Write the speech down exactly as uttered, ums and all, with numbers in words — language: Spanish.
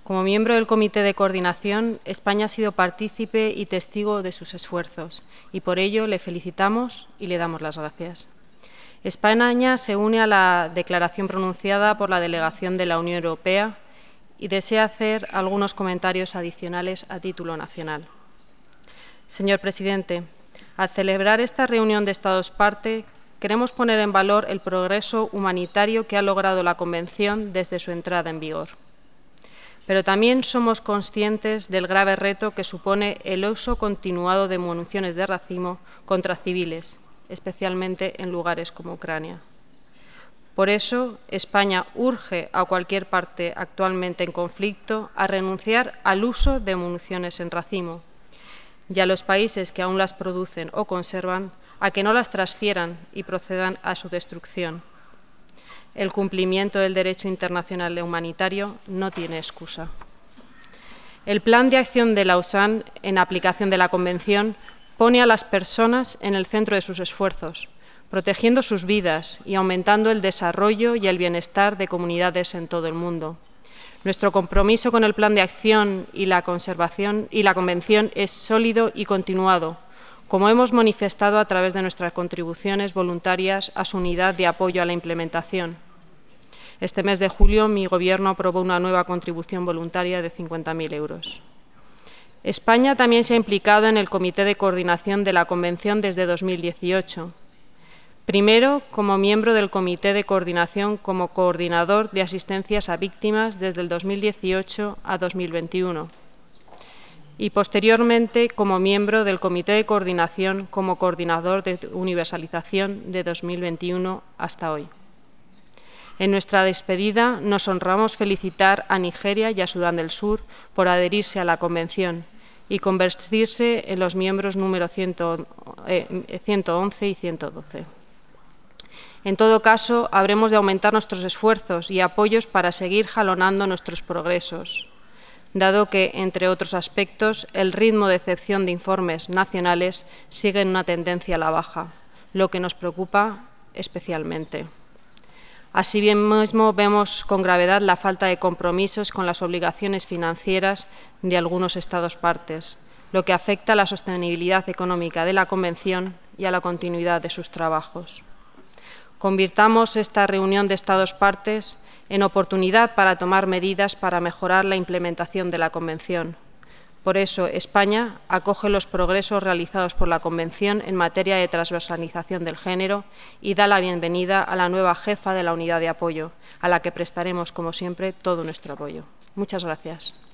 Como miembro del Comité de Coordinación, España ha sido partícipe y testigo de sus esfuerzos, y por ello le felicitamos y le damos las gracias. España se une a la declaración pronunciada por la delegación de la Unión Europea y desea hacer algunos comentarios adicionales a título nacional. Señor presidente, al celebrar esta reunión de Estados parte, queremos poner en valor el progreso humanitario que ha logrado la Convención desde su entrada en vigor. Pero también somos conscientes del grave reto que supone el uso continuado de municiones de racimo contra civiles, especialmente en lugares como Ucrania. Por eso, España urge a cualquier parte actualmente en conflicto a renunciar al uso de municiones en racimo y a los países que aún las producen o conservan a que no las transfieran y procedan a su destrucción. El cumplimiento del derecho internacional humanitario no tiene excusa. El Plan de Acción de Lausanne, en aplicación de la Convención, pone a las personas en el centro de sus esfuerzos, protegiendo sus vidas y aumentando el desarrollo y el bienestar de comunidades en todo el mundo. Nuestro compromiso con el Plan de Acción y la Conservación y la Convención es sólido y continuado, como hemos manifestado a través de nuestras contribuciones voluntarias a su unidad de apoyo a la implementación. Este mes de julio, mi Gobierno aprobó una nueva contribución voluntaria de cincuenta mil euros. España también se ha implicado en el Comité de Coordinación de la Convención desde dos mil dieciocho. Primero, como miembro del Comité de Coordinación como coordinador de asistencias a víctimas desde el dos mil dieciocho a dos mil veintiuno. Y posteriormente como miembro del Comité de Coordinación como coordinador de universalización de dos mil veintiuno hasta hoy. En nuestra despedida nos honramos felicitar a Nigeria y a Sudán del Sur por adherirse a la Convención y convertirse en los miembros número ciento once y ciento doce. En todo caso, habremos de aumentar nuestros esfuerzos y apoyos para seguir jalonando nuestros progresos, dado que, entre otros aspectos, el ritmo de excepción de informes nacionales sigue en una tendencia a la baja, lo que nos preocupa especialmente. Así mismo, vemos con gravedad la falta de compromisos con las obligaciones financieras de algunos Estados partes, lo que afecta a la sostenibilidad económica de la Convención y a la continuidad de sus trabajos. Convirtamos esta reunión de Estados partes en oportunidad para tomar medidas para mejorar la implementación de la Convención. Por eso, España acoge los progresos realizados por la Convención en materia de transversalización del género y da la bienvenida a la nueva jefa de la unidad de apoyo, a la que prestaremos, como siempre, todo nuestro apoyo. Muchas gracias.